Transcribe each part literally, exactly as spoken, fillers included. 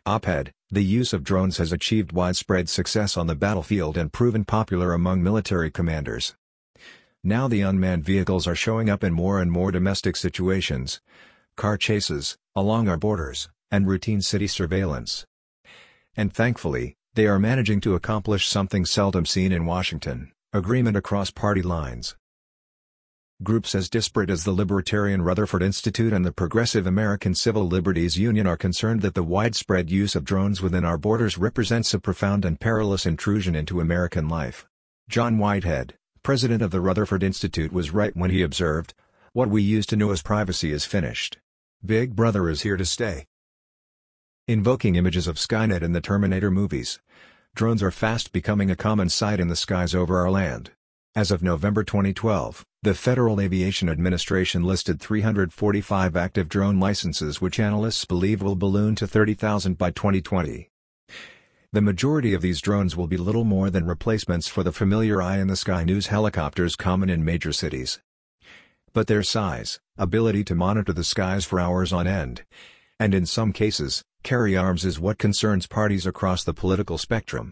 Op-ed: The use of drones has achieved widespread success on the battlefield and proven popular among military commanders. Now the unmanned vehicles are showing up in more and more domestic situations, car chases, along our borders, and routine city surveillance. And thankfully, they are managing to accomplish something seldom seen in Washington: agreement across party lines. Groups as disparate as the Libertarian Rutherford Institute and the Progressive American Civil Liberties Union are concerned that the widespread use of drones within our borders represents a profound and perilous intrusion into American life. John Whitehead, president of the Rutherford Institute, was right when he observed, "What we used to know as privacy is finished. Big Brother is here to stay." Invoking images of Skynet in the Terminator movies, drones are fast becoming a common sight in the skies over our land. As of November twenty twelve, the Federal Aviation Administration listed three hundred forty-five active drone licenses, which analysts believe will balloon to thirty thousand by twenty twenty. The majority of these drones will be little more than replacements for the familiar eye-in-the-sky news helicopters common in major cities. But their size, ability to monitor the skies for hours on end, and in some cases, carry arms is what concerns parties across the political spectrum.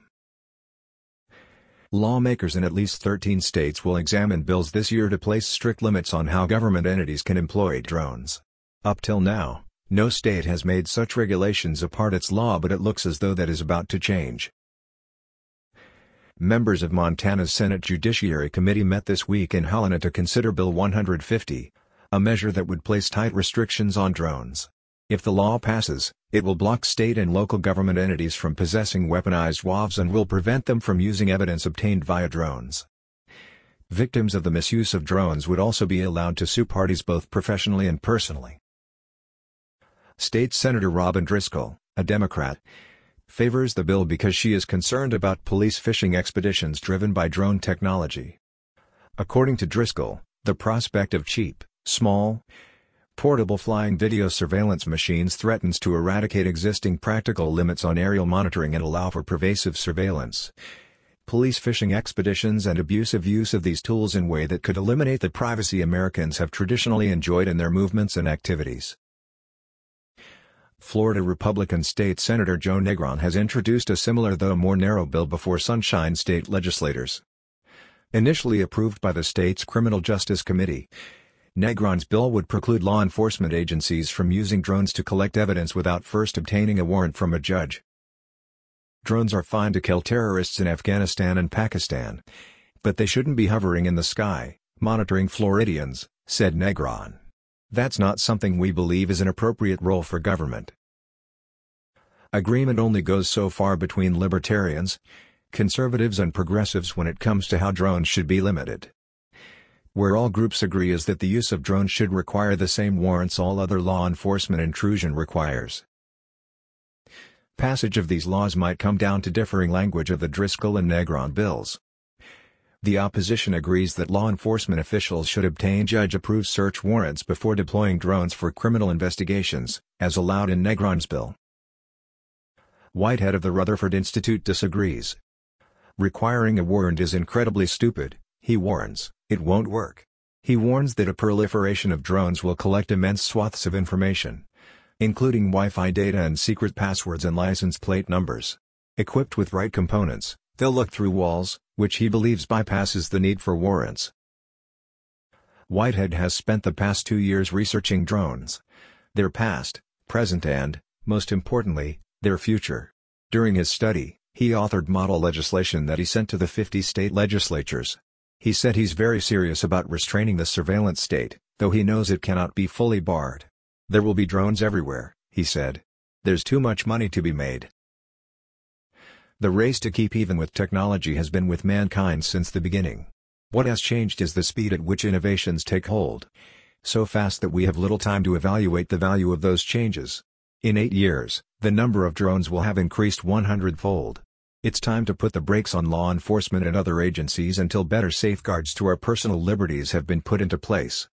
Lawmakers in at least thirteen states will examine bills this year to place strict limits on how government entities can employ drones. Up till now, no state has made such regulations a part of its law, but it looks as though that is about to change. Members of Montana's Senate Judiciary Committee met this week in Helena to consider Bill one hundred fifty, a measure that would place tight restrictions on drones. If the law passes, it will block state and local government entities from possessing weaponized W A Vs and will prevent them from using evidence obtained via drones. Victims of the misuse of drones would also be allowed to sue parties both professionally and personally. State Senator Robin Driscoll, a Democrat, favors the bill because she is concerned about police fishing expeditions driven by drone technology. According to Driscoll, the prospect of cheap, small, portable flying video surveillance machines threatens to eradicate existing practical limits on aerial monitoring and allow for pervasive surveillance, police fishing expeditions and abusive use of these tools in a way that could eliminate the privacy Americans have traditionally enjoyed in their movements and activities. Florida Republican State Senator Joe Negron has introduced a similar though more narrow bill before Sunshine State legislators. Initially approved by the state's Criminal Justice Committee, Negron's bill would preclude law enforcement agencies from using drones to collect evidence without first obtaining a warrant from a judge. Drones are fine to kill terrorists in Afghanistan and Pakistan, but they shouldn't be hovering in the sky, monitoring Floridians, said Negron. That's not something we believe is an appropriate role for government. Agreement only goes so far between libertarians, conservatives and progressives when it comes to how drones should be limited. Where all groups agree is that the use of drones should require the same warrants all other law enforcement intrusion requires. Passage of these laws might come down to differing language of the Driscoll and Negron bills. The opposition agrees that law enforcement officials should obtain judge-approved search warrants before deploying drones for criminal investigations, as allowed in Negron's bill. Whitehead of the Rutherford Institute disagrees. Requiring a warrant is incredibly stupid, he warns. It won't work. He warns that a proliferation of drones will collect immense swaths of information, including Wi-Fi data and secret passwords and license plate numbers. Equipped with right components, they'll look through walls, which he believes bypasses the need for warrants. Whitehead has spent the past two years researching drones, their past, present and, most importantly, their future. During his study, he authored model legislation that he sent to the fifty state legislatures. He said he's very serious about restraining the surveillance state, though he knows it cannot be fully barred. There will be drones everywhere, he said. There's too much money to be made. The race to keep even with technology has been with mankind since the beginning. What has changed is the speed at which innovations take hold, so fast that we have little time to evaluate the value of those changes. In eight years, the number of drones will have increased one hundred fold. It's time to put the brakes on law enforcement and other agencies until better safeguards to our personal liberties have been put into place.